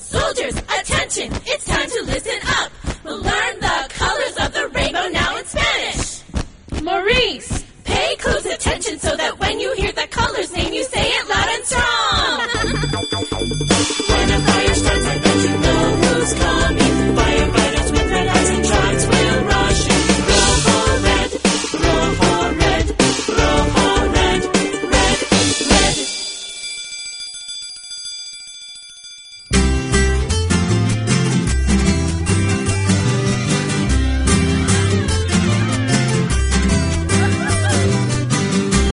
Soldiers, attention! It's time to listen up! We'll learn the colors of the rainbow now in Spanish! Maurice, pay close attention